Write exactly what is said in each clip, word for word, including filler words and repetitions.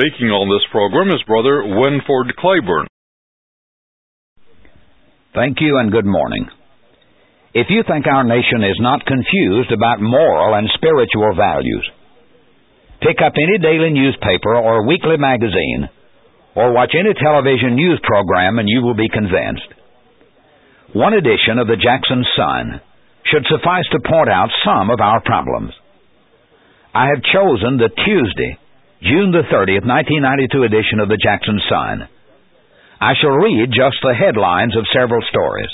Speaking on this program is Brother Winford Claiborne. Thank you and good morning. If you think our nation is not confused about moral and spiritual values, pick up any daily newspaper or weekly magazine, or watch any television news program and you will be convinced. One edition of the Jackson Sun should suffice to point out some of our problems. I have chosen the Tuesday, June the thirtieth, nineteen ninety-two edition of the Jackson Sun. I shall read just the headlines of several stories.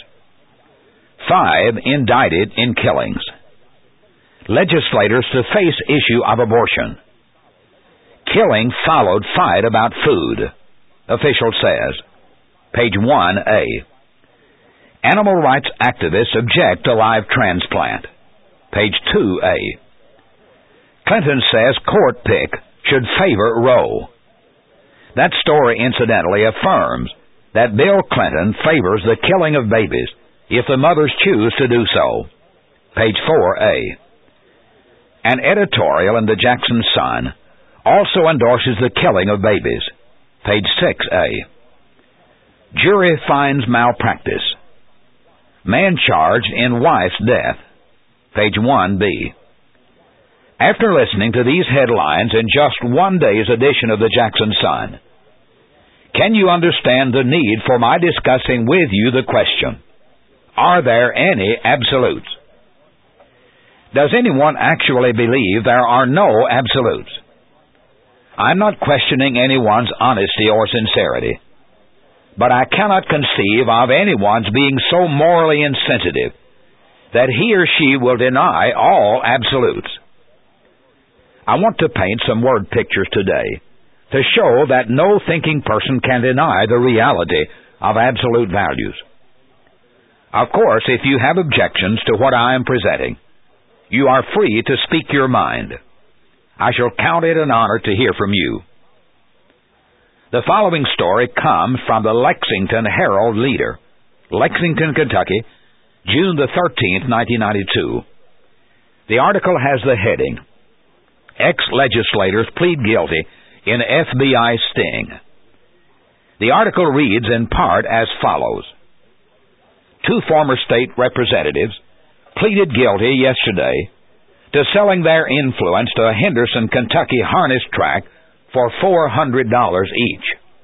Five indicted in killings. Legislators to face issue of abortion. Killing followed fight about food, official says. Page one A. Animal rights activists object to live transplant. Page two A. Clinton says court pick should favor Roe. That story, incidentally, affirms that Bill Clinton favors the killing of babies if the mothers choose to do so. Page four A. An editorial in the Jackson Sun also endorses the killing of babies. Page six A. Jury finds malpractice. Man charged in wife's death. Page one B. After listening to these headlines in just one day's edition of the Jackson Sun, can you understand the need for my discussing with you the question, are there any absolutes? Does anyone actually believe there are no absolutes? I'm not questioning anyone's honesty or sincerity, but I cannot conceive of anyone's being so morally insensitive that he or she will deny all absolutes. I want to paint some word pictures today to show that no thinking person can deny the reality of absolute values. Of course, if you have objections to what I am presenting, you are free to speak your mind. I shall count it an honor to hear from you. The following story comes from the Lexington Herald Leader, Lexington, Kentucky, June the thirteenth, nineteen ninety-two. The article has the heading, Ex-legislators plead guilty in F B I sting. The article reads in part as follows. Two former state representatives pleaded guilty yesterday to selling their influence to a Henderson, Kentucky harness track for four hundred dollars each.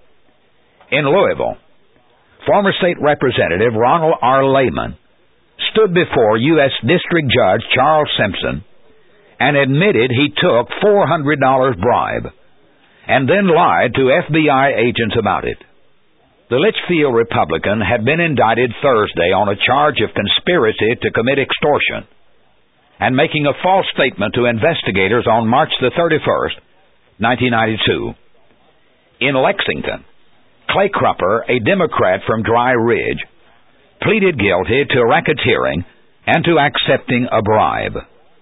In Louisville, former state representative Ronald R. Lehman stood before U S District Judge Charles Simpson and admitted he took four hundred dollars bribe, and then lied to F B I agents about it. The Litchfield Republican had been indicted Thursday on a charge of conspiracy to commit extortion and making a false statement to investigators on March the thirty-first, nineteen ninety-two. In Lexington, Clay Crupper, a Democrat from Dry Ridge, pleaded guilty to racketeering and to accepting a bribe.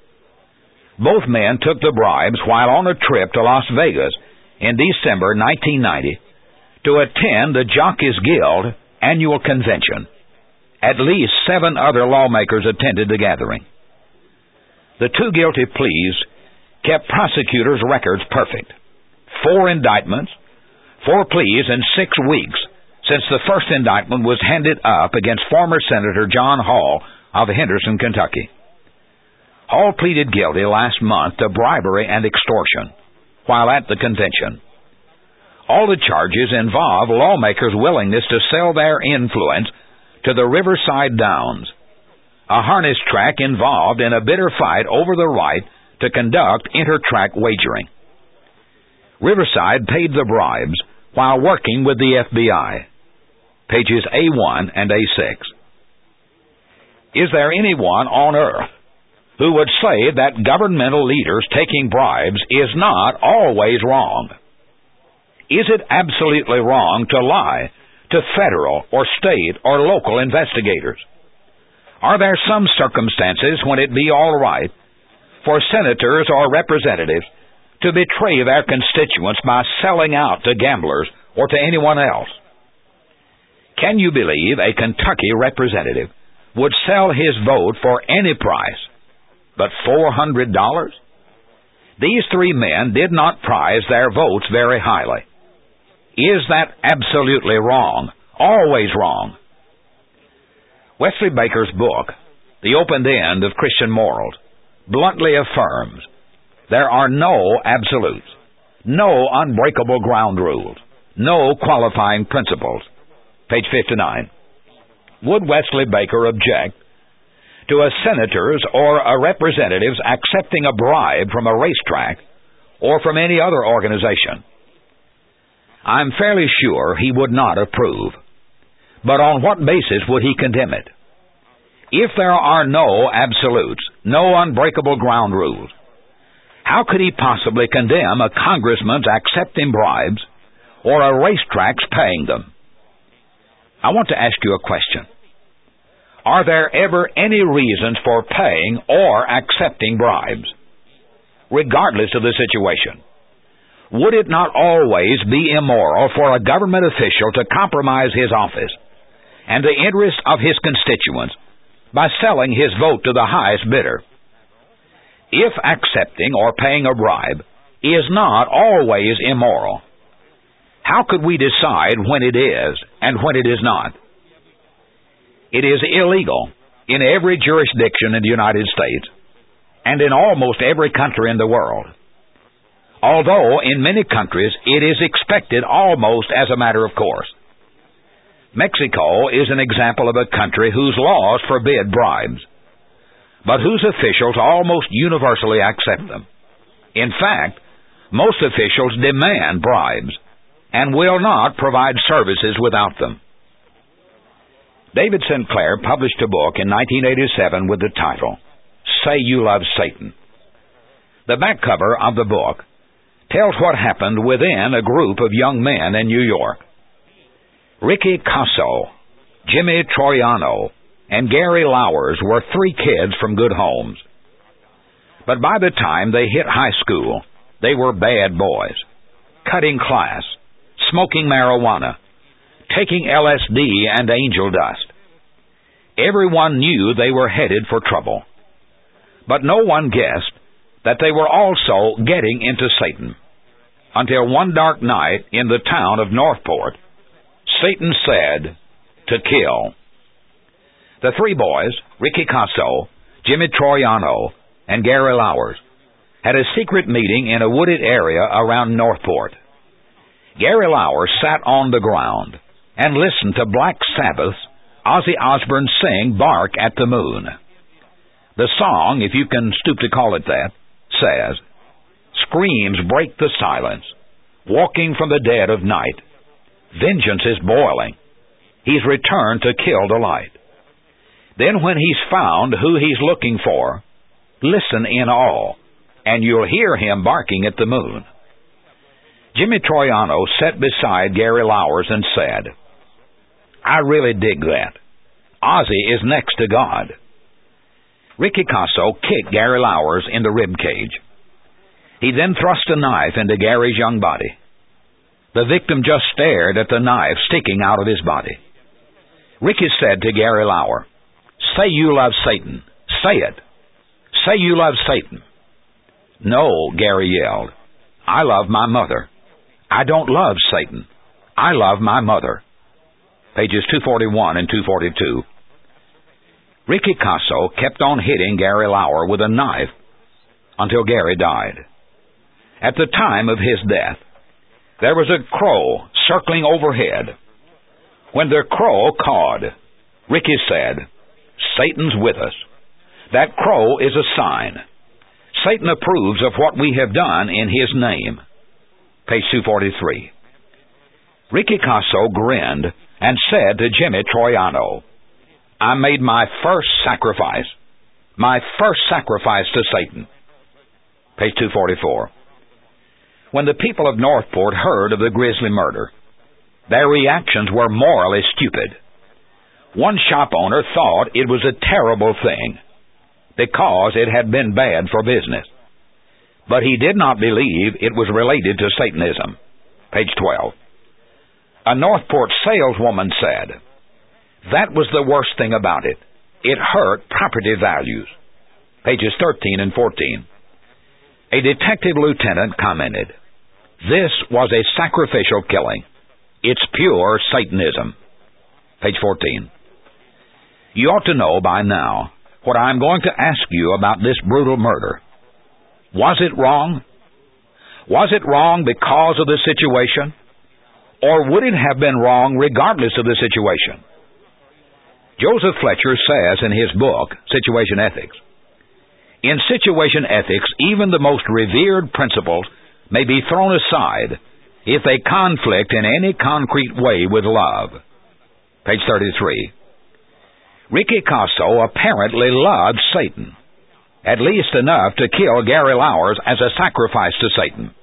Both men took the bribes while on a trip to Las Vegas in December nineteen ninety to attend the Jockeys Guild annual convention. At least seven other lawmakers attended the gathering. The two guilty pleas kept prosecutors' records perfect. Four indictments, four pleas in six weeks since the first indictment was handed up against former Senator John Hall of Henderson, Kentucky. Hall pleaded guilty last month to bribery and extortion while at the convention. All the charges involve lawmakers' willingness to sell their influence to the Riverside Downs, a harness track involved in a bitter fight over the right to conduct inter-track wagering. Riverside paid the bribes while working with the F B I. Pages A one and A six. Is there anyone on earth who would say that governmental leaders taking bribes is not always wrong? Is it absolutely wrong to lie to federal or state or local investigators? Are there some circumstances when it be all right for senators or representatives to betray their constituents by selling out to gamblers or to anyone else? Can you believe a Kentucky representative would sell his vote for any price but four hundred dollars? These three men did not prize their votes very highly. Is that absolutely wrong? Always wrong? Wesley Baker's book, The Open End of Christian Morals, bluntly affirms there are no absolutes, no unbreakable ground rules, no qualifying principles. Page fifty-nine. Would Wesley Baker object to a senator's or a representative's accepting a bribe from a racetrack or from any other organization? I'm fairly sure he would not approve. But on what basis would he condemn it? If there are no absolutes, no unbreakable ground rules, how could he possibly condemn a congressman's accepting bribes or a racetrack's paying them? I want to ask you a question. Are there ever any reasons for paying or accepting bribes, regardless of the situation? Would it not always be immoral for a government official to compromise his office and the interest of his constituents by selling his vote to the highest bidder? If accepting or paying a bribe is not always immoral, how could we decide when it is and when it is not? It is illegal in every jurisdiction in the United States and in almost every country in the world, although in many countries it is expected almost as a matter of course. Mexico is an example of a country whose laws forbid bribes, but whose officials almost universally accept them. In fact, most officials demand bribes and will not provide services without them. David Sinclair published a book in nineteen eighty-seven with the title, Say You Love Satan. The back cover of the book tells what happened within a group of young men in New York. Ricky Casso, Jimmy Troiano, and Gary Lowers were three kids from good homes. But by the time they hit high school, they were bad boys, cutting class, smoking marijuana, taking L S D and angel dust. Everyone knew they were headed for trouble, but no one guessed that they were also getting into Satan, until one dark night in the town of Northport, Satan said to kill. The three boys, Ricky Casso, Jimmy Troiano, and Gary Lowers, had a secret meeting in a wooded area around Northport. Gary Lowers sat on the ground and listened to Black Sabbath's Ozzy Osbourne sing Bark at the Moon. The song, if you can stoop to call it that, says, Screams break the silence, walking from the dead of night. Vengeance is boiling. He's returned to kill the light. Then when he's found who he's looking for, listen in awe, and you'll hear him barking at the moon. Jimmy Troiano sat beside Gary Lowers and said, I really dig that. Ozzy is next to God. Ricky Casso kicked Gary Lowers in the rib cage. He then thrust a knife into Gary's young body. The victim just stared at the knife sticking out of his body. Ricky said to Gary Lauer, Say you love Satan. Say it. Say you love Satan. No, Gary yelled. I love my mother. I don't love Satan. I love my mother. Pages two forty-one and two forty-two. Ricky Casso kept on hitting Gary Lauer with a knife until Gary died. At the time of his death, there was a crow circling overhead. When the crow cawed, Ricky said, Satan's with us. That crow is a sign. Satan approves of what we have done in his name. Page two forty-three. Ricky Casso grinned and said to Jimmy Troiano, I made my first sacrifice. My first sacrifice to Satan. Page two forty-four. When the people of Northport heard of the grisly murder, their reactions were morally stupid. One shop owner thought it was a terrible thing because it had been bad for business, but he did not believe it was related to Satanism. Page twelve. A Northport saleswoman said, that was the worst thing about it. It hurt property values. Pages thirteen and fourteen. A detective lieutenant commented, "This was a sacrificial killing. It's pure Satanism." Page fourteen. You ought to know by now what I'm going to ask you about this brutal murder. Was it wrong? Was it wrong because of the situation? Or would it have been wrong regardless of the situation? Joseph Fletcher says in his book, Situation Ethics, "In situation ethics, even the most revered principles may be thrown aside if they conflict in any concrete way with love." Page thirty-three. Ricky Kasso apparently loved Satan, at least enough to kill Gary Lauwers as a sacrifice to Satan.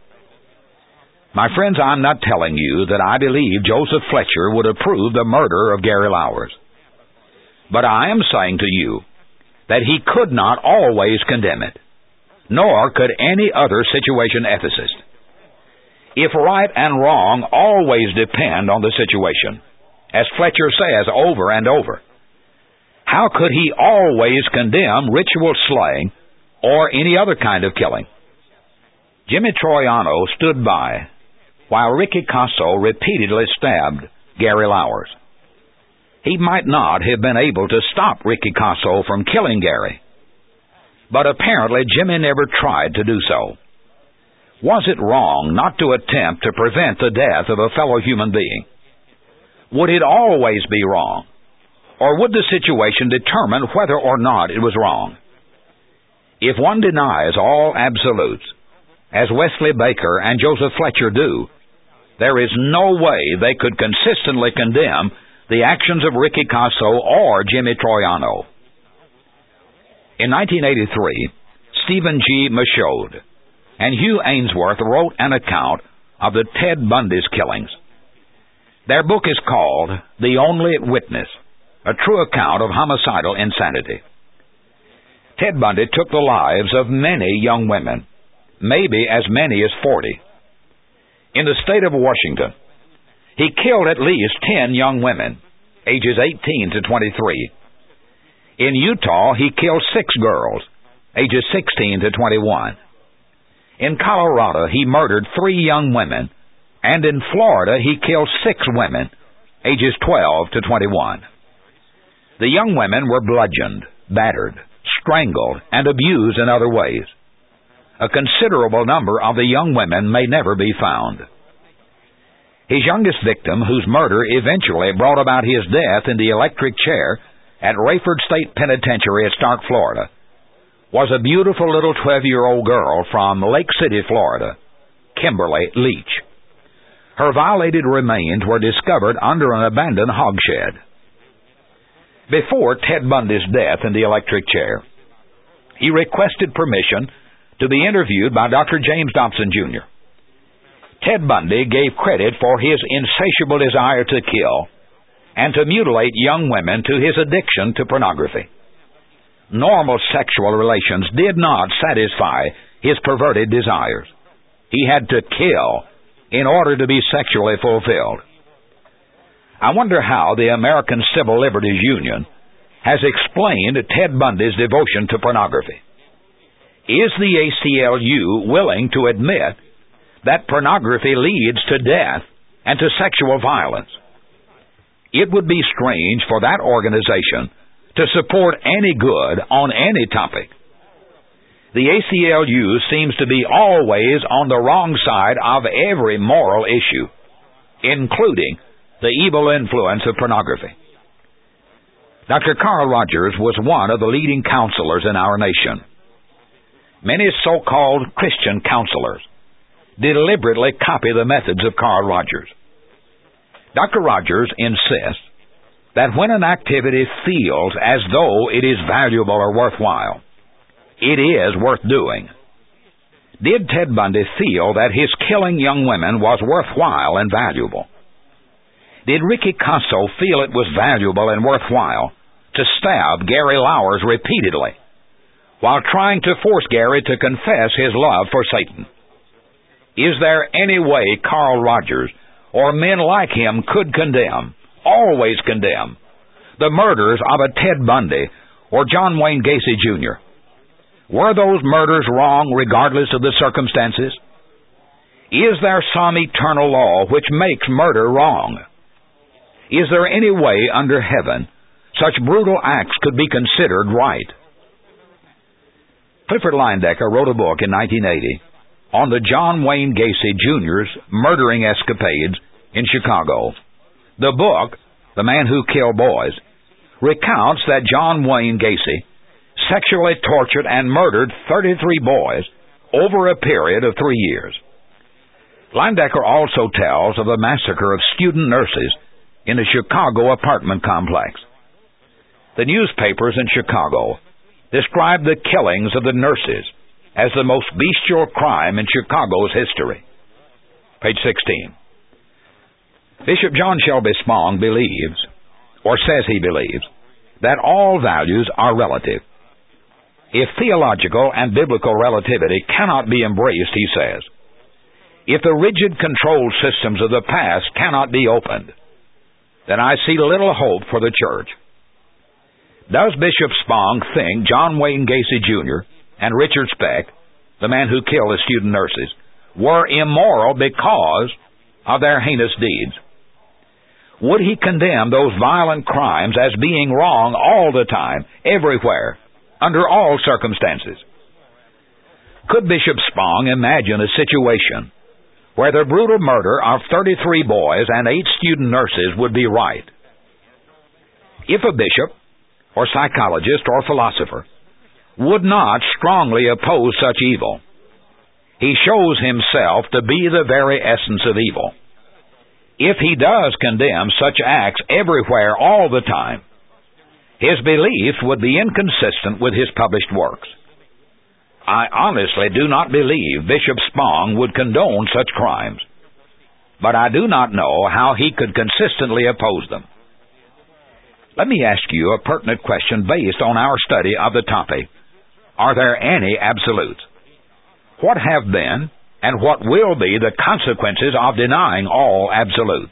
My friends, I'm not telling you that I believe Joseph Fletcher would approve the murder of Gary Lauwers. But I am saying to you that he could not always condemn it, nor could any other situation ethicist. If right and wrong always depend on the situation, as Fletcher says over and over, how could he always condemn ritual slaying or any other kind of killing? Jimmy Troiano stood by while Ricky Kasso repeatedly stabbed Gary Lauwers. He might not have been able to stop Ricky Kasso from killing Gary, but apparently Jimmy never tried to do so. Was it wrong not to attempt to prevent the death of a fellow human being? Would it always be wrong? Or would the situation determine whether or not it was wrong? If one denies all absolutes, as Wesley Baker and Joseph Fletcher do, there is no way they could consistently condemn the actions of Ricky Kasso or Jimmy Troiano. In nineteen eighty-three, Stephen G. Michaud and Hugh Ainsworth wrote an account of the Ted Bundy's killings. Their book is called The Only Witness, a true account of homicidal insanity. Ted Bundy took the lives of many young women, maybe as many as forty. In the state of Washington, he killed at least ten young women, ages eighteen to twenty-three. In Utah, he killed six girls, ages sixteen to twenty-one. In Colorado, he murdered three young women, and in Florida, he killed six women, ages twelve to twenty-one. The young women were bludgeoned, battered, strangled, and abused in other ways. A considerable number of the young women may never be found. His youngest victim, whose murder eventually brought about his death in the electric chair at Rayford State Penitentiary at Stark, Florida, was a beautiful little twelve-year-old girl from Lake City, Florida, Kimberly Leach. Her violated remains were discovered under an abandoned hog shed. Before Ted Bundy's death in the electric chair, he requested permission to be interviewed by Doctor James Dobson, Junior Ted Bundy gave credit for his insatiable desire to kill and to mutilate young women to his addiction to pornography. Normal sexual relations did not satisfy his perverted desires. He had to kill in order to be sexually fulfilled. I wonder how the American Civil Liberties Union has explained Ted Bundy's devotion to pornography. Is the A C L U willing to admit that pornography leads to death and to sexual violence? It would be strange for that organization to support any good on any topic. The A C L U seems to be always on the wrong side of every moral issue, including the evil influence of pornography. Doctor Carl Rogers was one of the leading counselors in our nation. Many so-called Christian counselors deliberately copy the methods of Carl Rogers. Doctor Rogers insists that when an activity feels as though it is valuable or worthwhile, it is worth doing. Did Ted Bundy feel that his killing young women was worthwhile and valuable? Did Ricky Kasso feel it was valuable and worthwhile to stab Gary Lauwers repeatedly while trying to force Gary to confess his love for Satan? Is there any way Carl Rogers or men like him could condemn, always condemn, the murders of a Ted Bundy or John Wayne Gacy, Junior? Were those murders wrong regardless of the circumstances? Is there some eternal law which makes murder wrong? Is there any way under heaven such brutal acts could be considered right? Clifford Leyendecker wrote a book in nineteen eighty on the John Wayne Gacy Junior's murdering escapades in Chicago. The book, The Man Who Killed Boys, recounts that John Wayne Gacy sexually tortured and murdered thirty-three boys over a period of three years. Leyendecker also tells of the massacre of student nurses in a Chicago apartment complex. The newspapers in Chicago described the killings of the nurses as the most bestial crime in Chicago's history. Page sixteen. Bishop John Shelby Spong believes, or says he believes, that all values are relative. If theological and biblical relativity cannot be embraced, he says, if the rigid control systems of the past cannot be opened, then I see little hope for the church. Does Bishop Spong think John Wayne Gacy Junior and Richard Speck, the man who killed the student nurses, were immoral because of their heinous deeds? Would he condemn those violent crimes as being wrong all the time, everywhere, under all circumstances? Could Bishop Spong imagine a situation where the brutal murder of thirty-three boys and eight student nurses would be right? If a bishop, or psychologist, or philosopher would not strongly oppose such evil, he shows himself to be the very essence of evil. If he does condemn such acts everywhere all the time, his beliefs would be inconsistent with his published works. I honestly do not believe Bishop Spong would condone such crimes, but I do not know how he could consistently oppose them. Let me ask you a pertinent question based on our study of the topic. Are there any absolutes? What have been and what will be the consequences of denying all absolutes?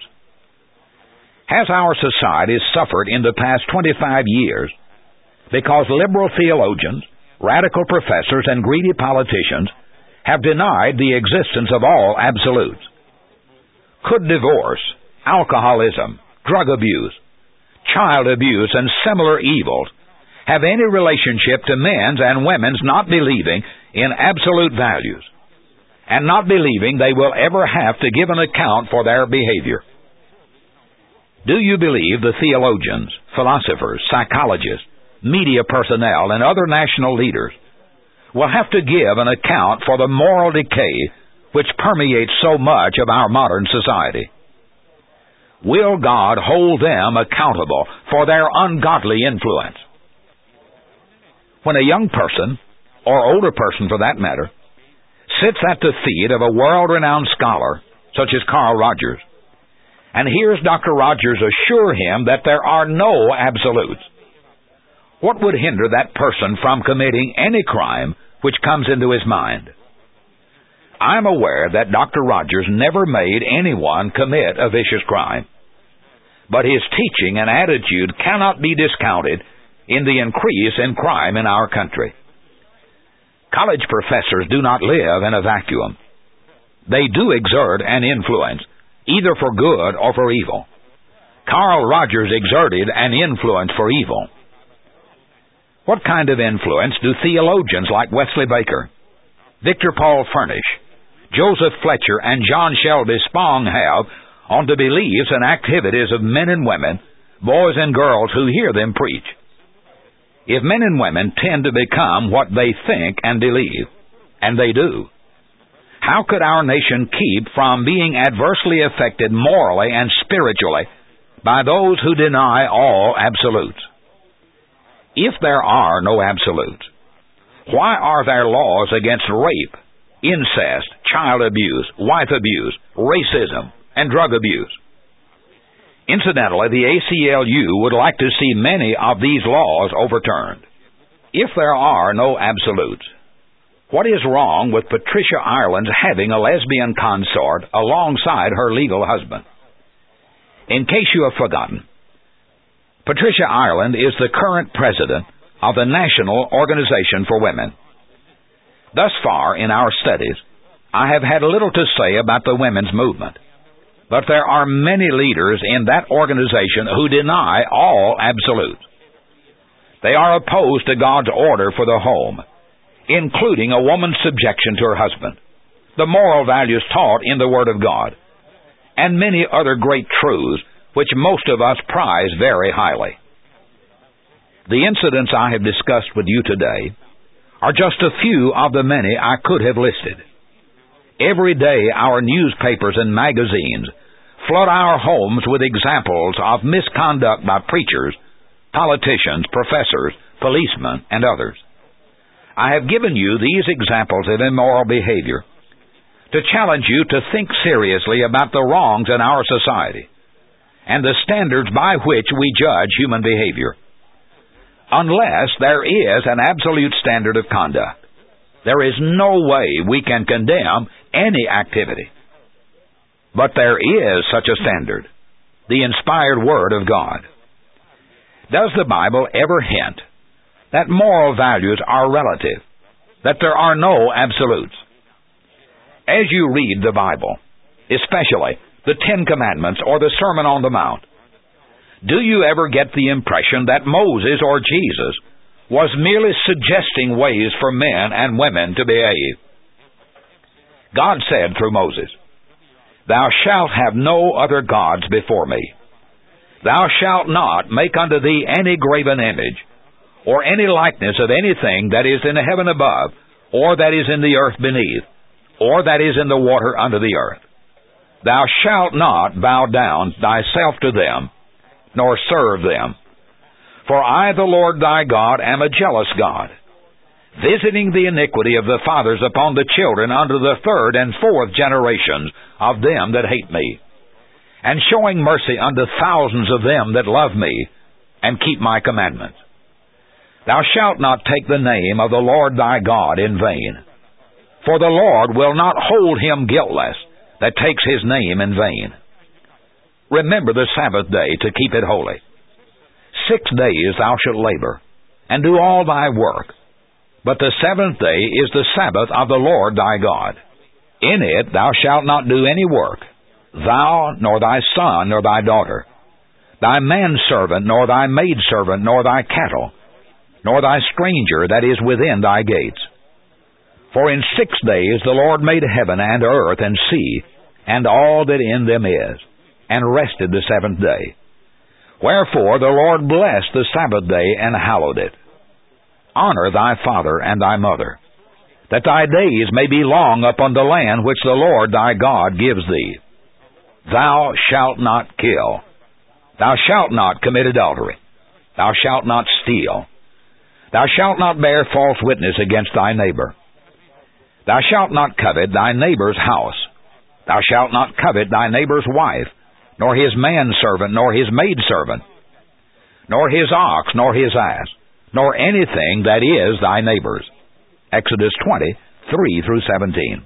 Has our society suffered in the past twenty-five years because liberal theologians, radical professors, and greedy politicians have denied the existence of all absolutes? Could divorce, alcoholism, drug abuse, child abuse, and similar evils have any relationship to men's and women's not believing in absolute values and not believing they will ever have to give an account for their behavior? Do you believe the theologians, philosophers, psychologists, media personnel, and other national leaders will have to give an account for the moral decay which permeates so much of our modern society? Will God hold them accountable for their ungodly influence? When a young person, or older person for that matter, sits at the feet of a world-renowned scholar, such as Carl Rogers, and hears Doctor Rogers assure him that there are no absolutes, what would hinder that person from committing any crime which comes into his mind? I'm aware that Doctor Rogers never made anyone commit a vicious crime, but his teaching and attitude cannot be discounted in the increase in crime in our country. College professors do not live in a vacuum. They do exert an influence, either for good or for evil. Carl Rogers exerted an influence for evil. What kind of influence do theologians like Wesley Baker, Victor Paul Furnish, Joseph Fletcher, and John Shelby Spong have on the beliefs and activities of men and women, boys and girls who hear them preach? If men and women tend to become what they think and believe, and they do, how could our nation keep from being adversely affected morally and spiritually by those who deny all absolutes? If there are no absolutes, why are there laws against rape, incest, child abuse, wife abuse, racism, and drug abuse? Incidentally, the A C L U would like to see many of these laws overturned. If there are no absolutes, what is wrong with Patricia Ireland's having a lesbian consort alongside her legal husband? In case you have forgotten, Patricia Ireland is the current president of the National Organization for Women, Thus far in our studies, I have had little to say about the women's movement, but there are many leaders in that organization who deny all absolutes. They are opposed to God's order for the home, including a woman's subjection to her husband, the moral values taught in the Word of God, and many other great truths which most of us prize very highly. The incidents I have discussed with you today are just a few of the many I could have listed. Every day our newspapers and magazines flood our homes with examples of misconduct by preachers, politicians, professors, policemen, and others. I have given you these examples of immoral behavior to challenge you to think seriously about the wrongs in our society and the standards by which we judge human behavior. Unless there is an absolute standard of conduct, there is no way we can condemn any activity. But there is such a standard, the inspired Word of God. Does the Bible ever hint that moral values are relative, that there are no absolutes? As you read the Bible, especially the Ten Commandments or the Sermon on the Mount, do you ever get the impression that Moses or Jesus was merely suggesting ways for men and women to behave? God said through Moses, "Thou shalt have no other gods before me. Thou shalt not make unto thee any graven image, or any likeness of anything that is in the heaven above, or that is in the earth beneath, or that is in the water under the earth. Thou shalt not bow down thyself to them, nor serve them. For I, the Lord thy God, am a jealous God, visiting the iniquity of the fathers upon the children unto the third and fourth generations of them that hate me, and showing mercy unto thousands of them that love me, and keep my commandments. Thou shalt not take the name of the Lord thy God in vain, for the Lord will not hold him guiltless that takes his name in vain. Remember the Sabbath day to keep it holy. Six days thou shalt labor, and do all thy work. But the seventh day is the Sabbath of the Lord thy God. In it thou shalt not do any work, thou, nor thy son, nor thy daughter, thy manservant, nor thy maidservant, nor thy cattle, nor thy stranger that is within thy gates. For in six days the Lord made heaven and earth and sea, and all that in them is, and rested the seventh day. Wherefore the Lord blessed the Sabbath day and hallowed it. Honor thy father and thy mother, that thy days may be long upon the land which the Lord thy God gives thee. Thou shalt not kill. Thou shalt not commit adultery. Thou shalt not steal. Thou shalt not bear false witness against thy neighbor. Thou shalt not covet thy neighbor's house. Thou shalt not covet thy neighbor's wife, nor his manservant, nor his maidservant, nor his ox, nor his ass, nor anything that is thy neighbor's. Exodus twenty, three through seventeen.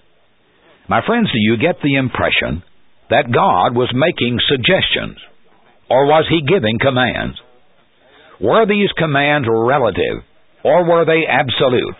My friends, do you get the impression that God was making suggestions, or was he giving commands? Were these commands relative, or were they absolute?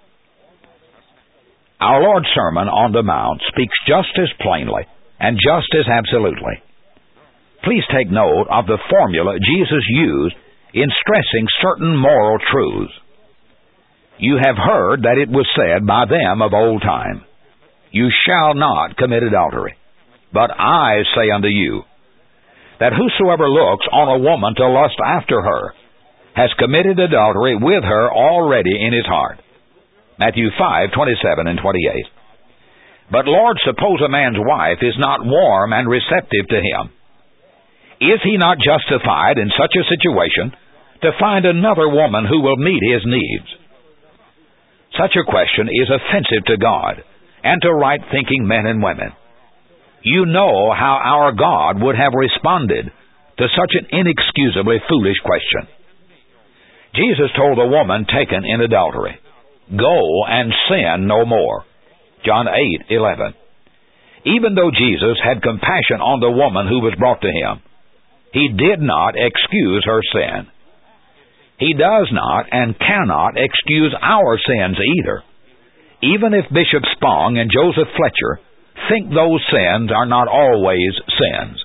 Our Lord's Sermon on the Mount speaks just as plainly and just as absolutely. Please take note of the formula Jesus used in stressing certain moral truths. You have heard that it was said by them of old time, "You shall not commit adultery. But I say unto you, that whosoever looks on a woman to lust after her has committed adultery with her already in his heart." Matthew five, twenty-seven and twenty-eight. But Lord, suppose a man's wife is not warm and receptive to him. Is he not justified in such a situation to find another woman who will meet his needs? Such a question is offensive to God and to right-thinking men and women. You know how our God would have responded to such an inexcusably foolish question. Jesus told the woman taken in adultery, "Go and sin no more." John eight, eleven. Even though Jesus had compassion on the woman who was brought to him, he did not excuse her sin. He does not and cannot excuse our sins either, even if Bishop Spong and Joseph Fletcher think those sins are not always sins.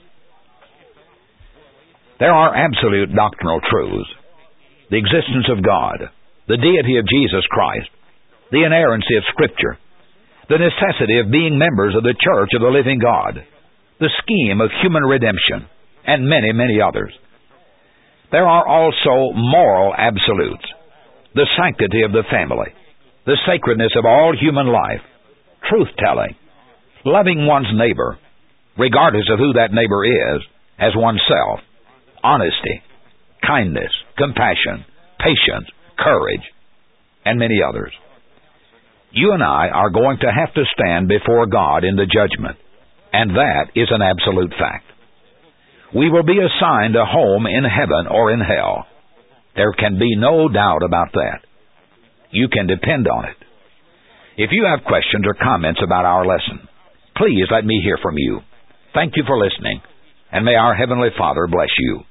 There are absolute doctrinal truths: the existence of God, the deity of Jesus Christ, the inerrancy of Scripture, the necessity of being members of the Church of the living God, the scheme of human redemption, and many, many others. There are also moral absolutes: the sanctity of the family, the sacredness of all human life, truth-telling, loving one's neighbor, regardless of who that neighbor is, as oneself, honesty, kindness, compassion, patience, courage, and many others. You and I are going to have to stand before God in the judgment, and that is an absolute fact. We will be assigned a home in heaven or in hell. There can be no doubt about that. You can depend on it. If you have questions or comments about our lesson, please let me hear from you. Thank you for listening, and may our Heavenly Father bless you.